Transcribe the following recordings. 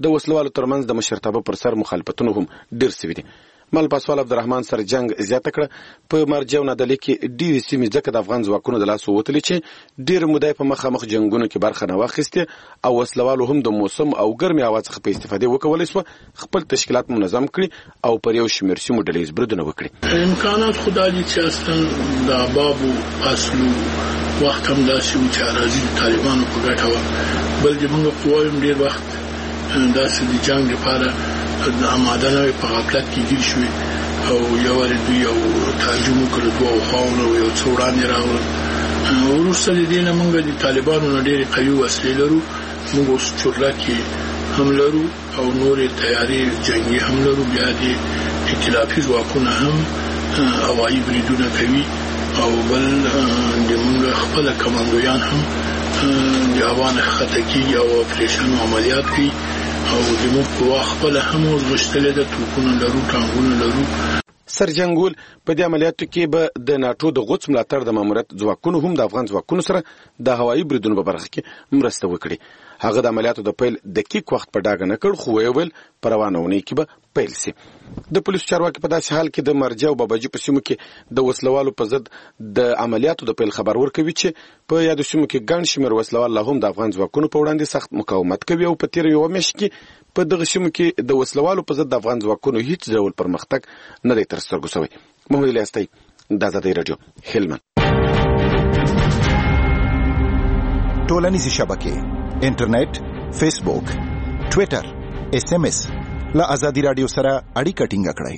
د وسلوالو ترمنځ د مشرتابه پر سر مخالفتونه هم ډېر سوي دي. مل پاسوال عبدالرحمن سره جنگ زیاته کړه په مرجع او نادلي کې ډېرې سیمې ځکه د افغان ځواکونو د لاسه وتلې چې ډېره موده په مخامخ جنګونو کې برخه نه واخیستې او وسلوالو هم د موسم او ګرمې هوا څخه په استفادې وکولی سوه خپل تشکیلات منظم کړي او پر یو شمېر سیمو ډلهییز بریدونه وکړي. امکانات خو دا دي چې اصلا د بابو اصلو وخت هم داسې و چې اراضي طالبانو په ګټه وه، بل د موږ قواوې هم ډېر وخت داسې د جنګ لپاره د آماده نه وې، په غفلت کې ګیر شوې او یو وارې دوی یو تهجم وکړ دوو خواوو یو څه وړاندې راغلل. وروسته د دې نه موږ د طالبانو نه ډېرې قوي وسلې لرو، موږ اوس چورلکې هم لرو او نورې تیارې جنګي هم لرو، بیا د ائتلافي ځواکونه هم هوایي بریدونه کوي او بل د موږ خپله کمانډویان هم د هوا نه ښکته کېږي او اپریشن عملیات کوي او د موږ قوا خپله هم اوس غښتلې ده، توپونه لرو، ټانکونه لرو. سرجنګول په دې عملیاتو کې به د ناټو د غوڅ ملاتړ د ماموریت ځواکونو هم د افغان ځواکونو سره د هوایي بریدونو په برخه کې مرسته وکړي. هغه د عملیاتو د پیل دقیق وخت په ډاګه نه کړ، خو ویل په روانه اونۍ کې به پیل سي. د پولیسو چارواکي په داسې حال کې د مرجع او باباجي په سیمو کې د وسلوالو په ضد د عملیاتو د پیل خبر ورکوي چې په یادو سیمو کې ګڼ شمېر وسلوال لا هم د افغان ځواکونو په وړاندې سخت مقاومت کوي او په تېره یوه میاشت کې په دغه سیمو کې د وسلوالو په ضد د افغان ځواکونو هیڅ ډول پرمختګ نه دی تر سترګو شوی. محمد الیاستی، د آزادۍ راډیو، هلمند. ټولنیزې شبکې، انټرنیټ، فیسبوک، ټویټر، SMS له آزادۍ راډیو سره اړیکه ټینګه کړئ.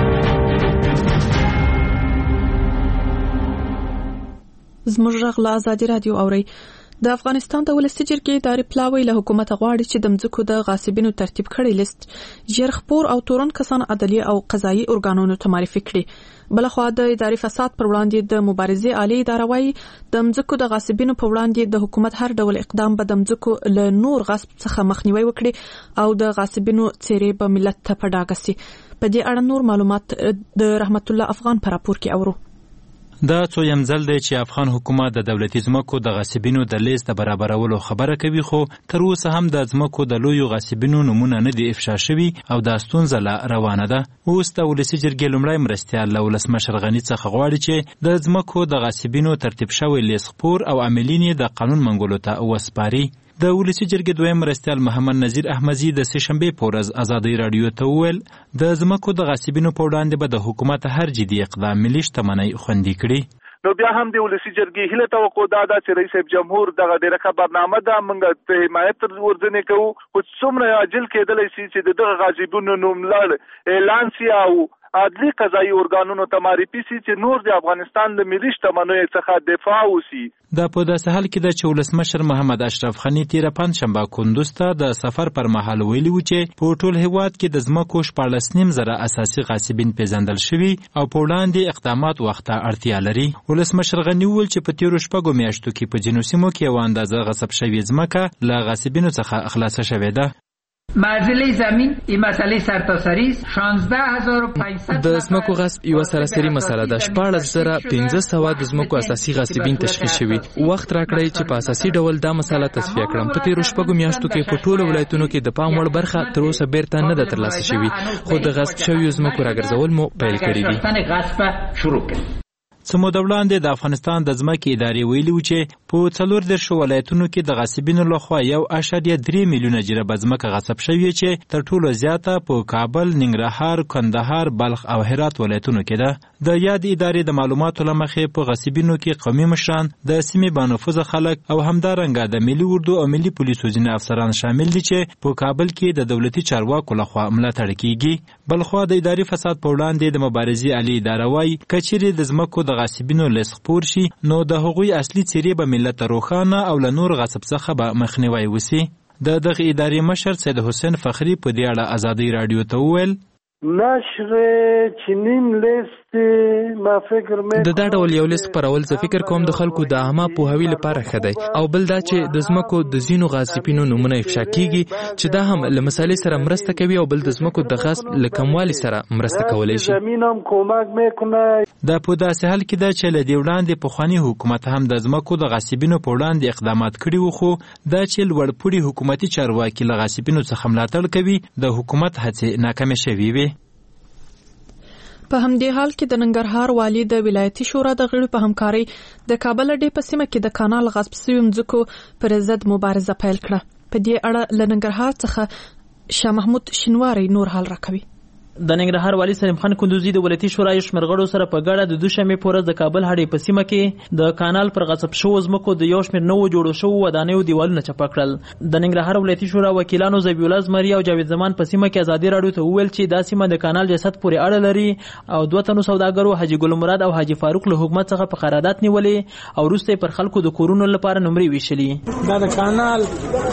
زموږ غږ له آزادۍ راډیو اورئ. د افغانستان د ولسي جرګې اداري پلاوی له حکومت غواړي چې د مځکو د غاصبینو ترتیب کړي لیست ژر خپور او تورن کسان عدلي او قضایي ارګانونو ته معرفي کړي. بلخوا د اداري فساد پر وړاندې د مبارزې عالی اداره وايي د مځکو د غاصبینو په وړاندې د حکومت هر ډول اقدام به د مځکو له نور غصب څخه مخنیوي وکړي او د غاصبینو څیرې به ملت ته په ډاګه سي. په دې اړه نور معلومات د رحمت الله افغان په راپور کې اورو. دا څویم ځل دی چې افغان حکومت د دولتي ځمکو د غاصبینو د لیست د برابرولو خبره کوي، خو تر اوسه هم د ځمکو د لویو غاصبینو نومونه نه دي افشا شوي او دا ستونزه لا روانه ده. اوس د ولسي جرګې لومړی مرستیال له ولسمشر غني څخه غواړي چې د ځمکو د غاصبینو ترتیب شوی لیست خپور او عاملین یې د قانون منګولو ته وسپاري. د ولسي جرګې دویم مرستیال محمد نذیر احمدزي د سهشنبې په ورځ آزادۍ راډیو ته وویل د ځمکو د غاصبینو په وړاندې به د حکومت هر جدي اقدام ملي شتمنۍ خوندي کړي. نو بیا هم د ولسي جرګې هیله توقع ده چې رئیس جمهور دغه ډیره ښه برنامه ده، موږ ته حمایت ورځنې کوو، خو څومره عاجل کېدلی شي چې دغه غاصبینو نوم لړ اعلان سي او عدلي قضایي ارګانونو ته معرفي سي چې نور د افغانستان د ملي شتمنیو څخه دفاع وسي. دا په داسې حال کې ده چې ولسمشر محمد اشرف غني تېره پنجشنبه کندوز ته د سفر پر مهال ویلي و چې په ټول هېواد کې د ځمکو 14.5 اساسي غاصبین پیژندل شوي او په وړاندې اقدامات وخت ته اړتیا لري. ولسمشر غني وویل چې په تېرو 6 میاشتو کې په ځینو سیمو کې یوه اندازه غصب شوې ځمکه له غاصبینو څخه خلاصه شوې ده. معضله زمین این مسئله سرتاسری است. 16500 د ځمکو غصب یو سراسري مسله ده. 14500 د ځمکو اساسي غاصبین تشخیص شوي. وخت راکړئ چې په اساسي ډول دا مسله تصفیه کړم. په تېرو 6 میاشتو کې په ټولو ولایتونو کې د پام وړ برخه تر اوسه بیرته نه ده ترلاسه شوې، خو د غصب شویو ځمکو راګرځول مو پیل کړي دي. څه موده وړاندې د افغانستان د ځمکې ادارې ویلي و چې په 14 ولایتونو کې د غاصبینو لخوا 1.3 میلیونه جریبه ځمکه غصب شوې چې تر ټولو زیاته په کابل، ننګرهار، کندهار، بلخ او هرات ولایتونو کې ده. د یاد ادارې د معلوماتو له مخې په غاصبینو کې قومي مشران، د سیمې بانفوذه خلک او همدارنګه د ملي اردو او ملي پولیسو ځینې افسران شامل دي چې په کابل کې د دولتي چارواکو لخوا ملاتړ کیږي. بلخوا د اداري فساد په وړاندې د مبارزې عالی اداره وايي کچېرې د ځمکو د غاصبینو لیست خپور شي نو د هغوی اصلي څیرې به ملت ته روښانه او له نور غصب څخه به مخنیوی وسي. د دغه ادارې مشر سید حسین فخری په دې اړه آزادۍ راډیو ته وویل نشر چنین لیست ما فکر مې د دا ډول یو لیست پرول زه فکر کوم د خلکو د عامه پوهاوي لپاره ښه دی، او بل دا چې د ځمکو د ځینو غاصبینو نومونه افشا کیږي چې دا هم له مسالې سره مرسته کوي او بل د ځمکو د غصب له کموالي سره مرسته کولی شي. دا په داسې حال کې ده چې له دې وړاندې پخواني حکومت هم د ځمکو د غاصبینو په وړاندې اقدامات کړي وو، خو دا چې لوړپوړي حکومتي چارواکي له غاصبینو څخه ملاتړ کوي د حکومت هڅې ناکامې شوې وي. په همدې حال کې د ننګرهار والي د ولایتي شورا د غړو په همکارۍ د کابل اډې په سیمه کې د کانال غصب شوي ځمکو پر ضد مبارزه پیل کړه. په دې اړه له ننګرهار څخه شاه محمود شینواری نور حال راکوي. د ننګرهار والي سلیم خان کندوزي د ولایتي شورا شمېر غړو سره په ګډه د دوشنبې په ورځ د کابل هډې په سیمه کې د کانال پر غصب شوو ځمکو د یو شمېر نوو جوړو شوو ودانیو دیوالونه چپه کړل. د ننګرهار ولایتي شورا وکیلانو ذبیح الله زمري او جاوید زمان په سیمه کې ازادي راډیو ته وویل چې دا سیمه د کانال جسد پورې اړه لري او دوه تنو سوداګرو حاجی ګل مراد او حاجی فاروق له حکومت څخه په قرارداد نیولې او وروسته پر خلکو د کورونو لپاره نمرې ویشلې. دا د کانال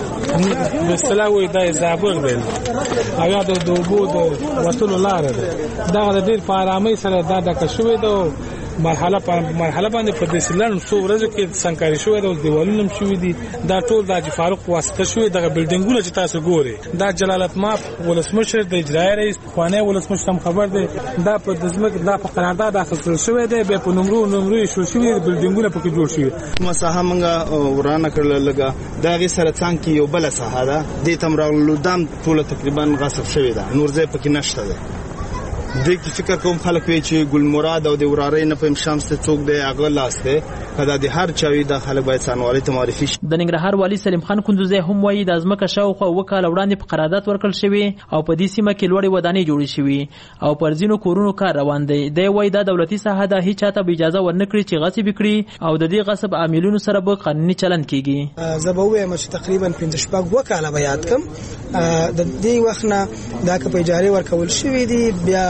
مثلا وې د زابل ویل او یا د دوبو د وصول لاره ده. دا د ډیر په آرامۍ سره دا د کښوي د مرحله باندې په دې سلن څو ورځې کې سنکاري شوې د دیوالونو شوې دي. دا ټول د حاجی فاروق واسطه شوې د بلډینګونو چې تاسو ګوري. دا جلالت ماف ولسمشر د اجرایي رئیس خوانه ولسمشر خبر دی. دا په دزمک دا په قرارداد اخیستل شوې دی. به په نمرو شو شوې بلډینګونه پکې جوړ شوې. مساحه منګه ورانه کړل لګا دا غي سره څنګه یو بل ساحه ده د تمرغلو دام ټول تقریبا غصب شوې ده. نور ځای پکې نشته ده. د کی فکر کوم خلک وی چې ګل مراد او د ورارې نه پم شمس ته څوک دی هغه لاسته کدا د هر چاوي د خلک باید څنوالي ته معرفي شي. د ننګرهار والي سلیم خان کندوزي هم وایي د ازمکه شاوخوا وکاله وړاندې په قرارداد ورکړل شوی او په دې سیمه کې لوړې ودانۍ جوړې شوې او پر ځینو کورونو کار روان دی. دی وایي دا دولتي ساحه ده، هیڅ چاته به اجازه ورنکړي چې غصب کړي او د دې غصب عاملونو سره به قانوني چلند کیږي. زبوي مش تقریبا 15 وکاله بیات کم د دې وخت نه دا که په اجاره ورکول شوی دی بیا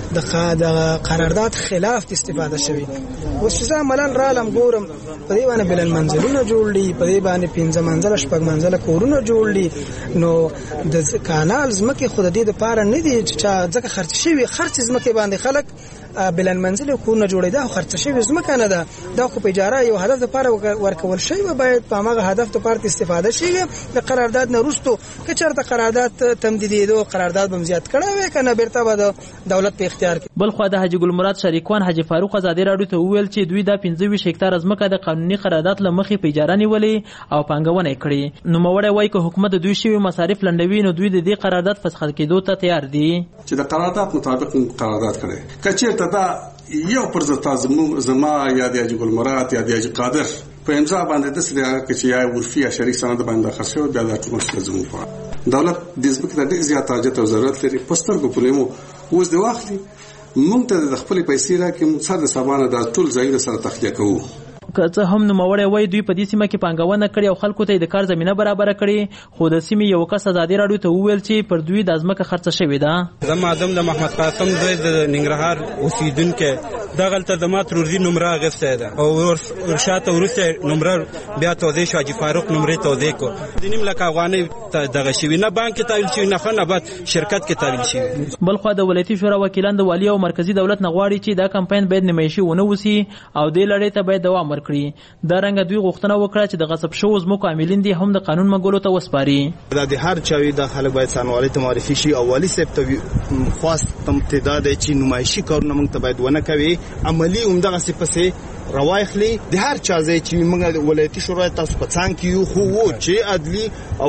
د قرارداد خلاف استفاده شوی. اوس چې عملاً رالم ګورم په دې باندې بلن منزلونه جوړ دي، په دې باندې 15 منزله 6 منزله کورونه جوړ دي. نو د کانال زمکه خود دې د پاره نه دي چې ځکه خرڅ شوی خرڅ زمکه باندې خلک بلن منزل کورونه جوړې ده خرڅ شوی زمکه نه ده. دا خو په اجاره یو هدف لپاره ورکول شوی و باید په هغه هدف لپاره استفاده شي. د قرارداد نه وروسته که چېرته قرارداد تمدیدېدو قرارداد بم زیات کړه وای کنه بیرته به د دولت په اختیار کې. بل خو د حاجی ګل مراد شریکوان حاجی فاروق ازادي راډیو ته وویل چې دوی د 25 هکتار ځمکه د قانوني قرارداد لمخې په اجاره نیولې او پانګونه کړې. نو موړی وای که حکومت دوی شوی مصارف لنډوي نو دوی د دې قرارداد فسخ کېدو ته تیار دي چې د قرارداد مطابق قرارداد کړي. کچېرته دا یو پر زما یا د حاجی ګل مراد یا د حاجی قادر په امضا باندې د سړي چې یا ورفي یا شریک سند باندې خرڅو بیا د ټول څه زموږ دولت د ځمکې د ډېر زیات حاجت او ضرورت لري. پسترګو پرېمو اوس د وخت مونږ ته د خپل پیسې راکې ساده سبانه د ټول ځای سره تخلیه کوو. که څه هم نو موړی وای دوی په دې سیمه کې پانګونه کړې او خلکو ته د کار زمينه برابر کړې. خو د سیمې یو کس ازادي راډیو ته وویل چې پر دوی د ازمکه خرڅ شوې ده. زما ادم د محمد قاسم دوی د ننګرهار اوسیدونکو دا غلطه د مات روزي نمره غسته ده او ورشاته ورسته نمره بیا توزیع شو. حاجی فاروق نمره توزیع کو د نیم لک افغاني دغه شوی نه بانک کې تحویل شوی نه خنه بعد شرکت کې تحویل شوی. بل خو د ولایتي شورا وکیلان د والی او مرکزی دولت نغواړي چې دا کمپاین باید نمایشي ونه وسی او د لړۍ ته باید دوام ورکړي. دا رنګ دوی غوښتنه وکړه چې د غصب شوو ځمکو عاملین دي هم د قانون مګولو ته وسپاري. د هر چاوي د خلک باید څنوالي ته معرفي شي او والی صاحب ته خاص امتداد چې نمایشي کارونه موږ ته باید ونه کوي عملی عمده غصب روايخلي د هر چا ځای چې موږ ولایتي شورا تاسو په څنګ کې یو خو چې عدلي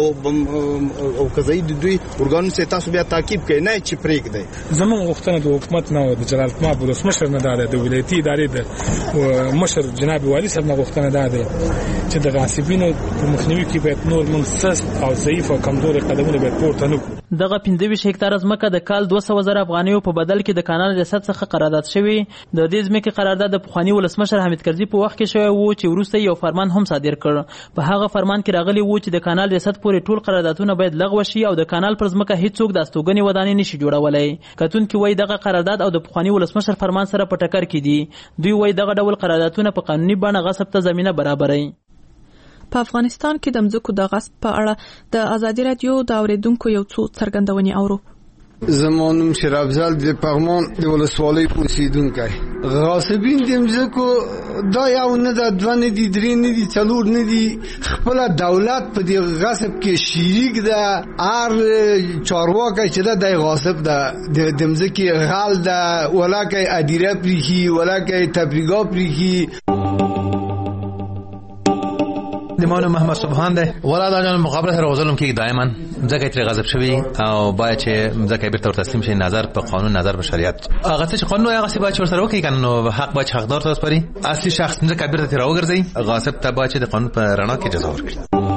او قضایي د دوی ورګانو څخه تاسو بیا تعقیب کړئ نه چې پریک دی. زموږ غوښتنه د حکومت نه د جلالت ماب ولسمشر نه ده د ولایتي ادارې د مشر جناب والی صاحب نه غوښتنه ده چې د غاصبینو مخنیوي کې باید نور منسس او ضعیف او کمزور قدمونه باید پورته نه کړو. دغه 15 هکتار ځمکه د کال 200,000 افغانیو په بدل کې د کانال ریاست څخه قرارداد شوی. د دې ځمکې قرارداد د پخوانی ولسمشر حمید کرزي په وخت کې شوی وو چې وروسته یو فرمان هم صادر کړ. په هغه فرمان کې راغلی وو چې د کانال ریاست پورې ټول قراردادونه باید لغوه شي او د کانال پر ځمکه هیڅوک د استوګنې ودانۍ نشي جوړولای. کتونکي وایي دغه قرارداد او د پخوانی ولسمشر فرمان سره په ټکر کې دي. دوی وایي دغه ډول قراردادونه په قانوني بڼه غصب ته زمينه برابروي. په افغانستان کې د مځکو د غصب په اړه د ازادي رادیو د اوریدونکو یو څو څرګندونې اورو. زمونږ شرابزال د پغمان د ولسوالۍ اوسیدونکی غاصبین د مځکو دا یو نه د دوه نه دي درې نه دي څلور نه دي خپل دولت په دې غصب کې شریک ده هر چارواکي چې د غاصب ده د مځکې غال ده ولکه ادیره پریخي ولکه تبریګا پریخي دمانو محمد سبحان ده ولا دا جان مقابله سره وزلم کې دائما ځکه چې غضب شوی او باید چې ځکه به تر تسلیم شي نظر په قانون نظر په شریعت هغه څه قانون هغه څه باید سره وکړي کنه نو حق باید حقدار تاسو پري اصلي شخص نه کبیر ته راوګرځي غاصب ته باید د قانون په رڼا کې جزا ورکړي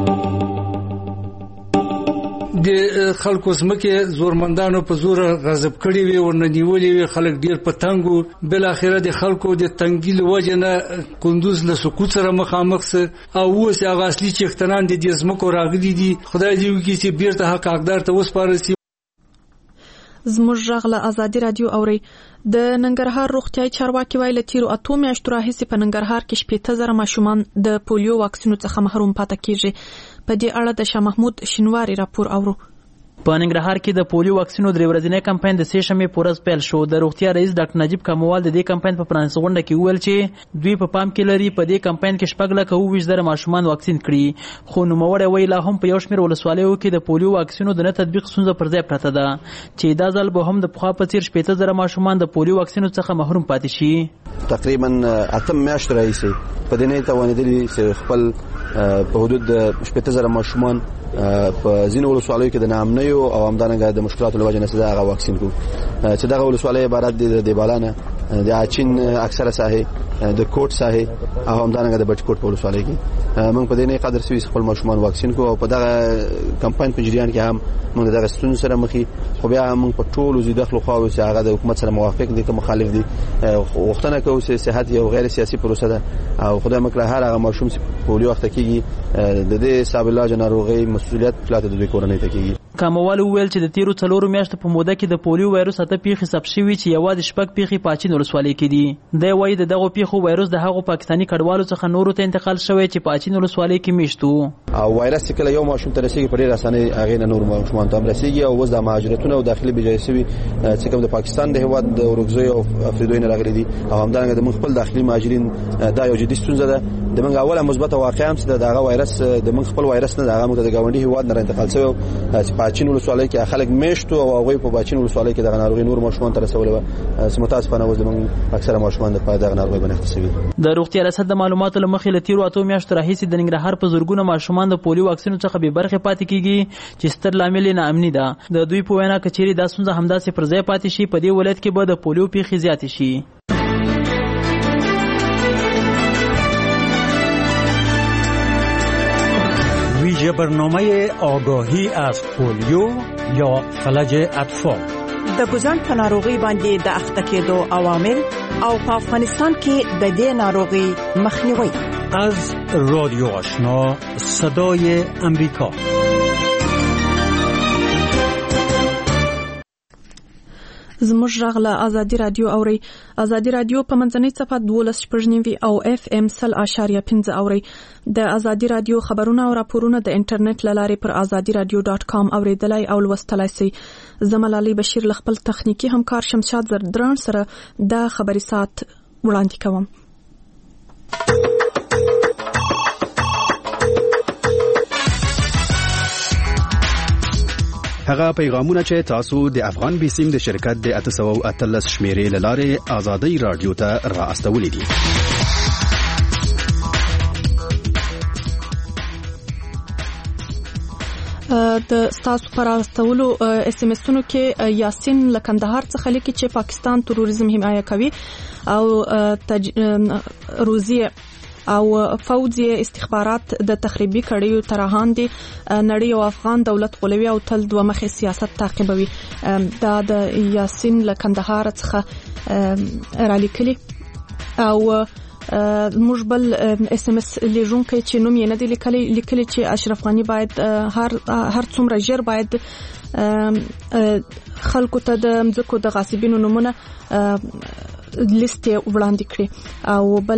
د خلکو سمکه زورمندانو په زور غضب کړي وي ورننیولې وي خلک ډیر په تنګو بل اخره د خلکو د تنګیل وجنه کندوز له سقوط سره مخامخ سه او اوس هغه اصلي چختنان د دې سمکو راغلي دي خدای دې وکړي چې بیرته حق حقدار ته وسپارسي زموږ غږ له ازادي رادیو اوري د ننګرهار روغتیاي چارواکي ویل تیرو اته میاشتو راهیسې په ننګرهار کې 15000 ماشومان د پولیو واکسینو څخه محروم پاتې کیږي په دې اړه د شاه محمود شینواری راپور اورو په ننګرهار کې د پولیو واکسینو درې ورځنی کمپاین د سې شنبې په ورځ پیل شو د روغتیا رئیس ډاکټر نجیب کموال د دې کمپاین په پرانیستو غونډه کې وویل چې دوی په پام کې لري په دې کمپاین کې 6,20,000 ماشومان واکسین کړي خو نوموړی ویل لا هم په یو شمېر ولسوالیو کې د پولیو واکسینو د نه تطبیق ستونزه پر ځای پرته ده چې دا ځل به هم د پخوا په څیر 15000 ماشومان د پولیو واکسینو څخه محروم پاتې شي تقریبا اتم میاشت راځي په دې نه توانېدلي چې خپل په حدود 15000 ماشومان په ځینو ولسوالیو کې د نامنیو او همدارنګه د مشکلاتو له وجې نه هغه واکسین کو چې دغه ولسوالۍ عبارت دي د بالانه د اچین اکثره ساحه د کوټ ساحه او همدارنګه د بچکوټ په ولسوالۍ کې موږ په دې نه قدر سوي خپل ماشومان واکسین کو او په دغه کمپاین په جریان کې هم موږ دغه ستونزې سره مخې خو بیا موږ په ټولو زیات خلکو خو چې هغه د حکومت سره موافق دي که مخالف دي وختونه کوي چې صحت یو غیر سیاسي پروسه ده او خدای مکړه هر هغه ماشوم چې پولیو وخت کېږي د دې حساب الله جناروغي مسؤلیت پلاته د کورنۍ ته کېږي کاموال ویل چې د تیرو 4 میاشتو په موده کې د پولیو وایروس اته پیښې ثبت شوي چې یوازې شپږ پیښې په اچین ولسوالۍ کې دي د وایي دغه پیښو وایروس د هغو پاکستاني کډوالو څخه نورو ته انتقال شوی چې په اچین ولسوالۍ کې میشتو او وایرس کله یو ماشوم ته رسیږي په ډېر اسانه هغه نه نور ماشومان ته رسیږي او وز د مهاجرتونو او داخلي بجایسوي چې کوم د پاکستان د هواد د اورګزوی او افریدوی نه راغلي دي او همدارنګه د خپل داخلي مهاجرین دا یو جدي ستونزه ده د موږ اوله مثبت واقعه هم چې دغه وایرس د موږ خپل وایرس نه دغه موږ د ګاونډي هواد نه انتقال شوی چې په اچین ولسوالۍ کې خلک میشتو او هغه په باچین ولسوالۍ کې دغه ناروغي نور ماشومان ته رسولې و متاسفانه وز موږ اکثره ماشومان د پای دغه ناروغي باندې اخته شوي د روغتیا ریاست د معلوماتو لمخې له تیرو اته میاشتو راهیسې د ننګرهار په زورګونه ماشومان د پولیو واکسینو څخه به برخه پاتې کیږي چې ستر لامل نه امني ده د دوی په وینا کچېری د ستونزه همداسې پر ځای پاتې شي په دې ولایت کې به د پولیو پیښې زیاتې شي ویژه برنامه آگاهی از پولیو یا فلج اطفال د ګوزن په ناروغي باندې د اخته کېدو عوامل او په افغانستان کې د دې ناروغي مخنیوي از رادیو آشنا صدای امریکا زموږ غږ له ازادي رادیو اوري ازادي رادیو په منځنۍ صفحه 12.9 او FM 100.5 اوري د ازادي رادیو خبرونه او راپورونه د انټرنیټ لارې پر azadiradio.com اوریدلای او لوستلای شئ زملالي بشیر ل خپل تخنیکی همکار شمشاد زردران سره د خبري سات وړاندې کوم هغه پیغامونه چې تاسو د افغان بیسیم د شرکت د 813 شمیرې لاره ازادي رادیو ته را استولې دي د تاسو پر استولو اس ام اسونو کې یاسین لکندهار څخه لیکي چې پاکستان تروریزم حمایه کوي او روزي او فوجي استخبارات د تخریبي کړیو ترهان دي نړۍ او افغان دولت غولوي او تل دوه مخې سیاست تعقیبوي دا د یاسین لکندهار څخه را لیکلي او موږ بل اس ام اس لیژونکو چې نوم یې نه دی لیکلي چې اشرف غنی باید هر څومره ژر باید خلکو ته د مځکو د غاصبینو نمونه لیست وړاندې کړي او بل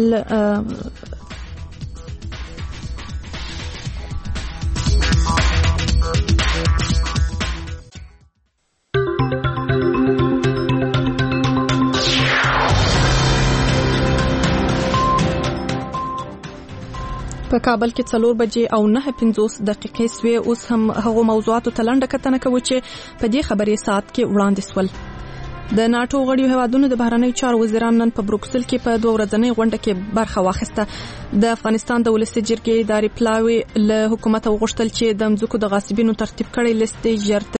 په کابل کې 4 بجې او 9:50 دقیقې سوې. اوس هم هغه موضوعاتو تلنډه کتنه کوي چې په دې خبري ساعت کې وړاندې سول. د ناتو غړي هیوادونو د بهرنیو چارو وزیران نن په بروکسل کې په 2 ورځنۍ غونډه کې برخه واخیسته. د افغانستان د ولسي جرګې اداري پلاوي له حکومت غوښتل چې د مځکو د غاصبینو ترتیب کړي لیست ژر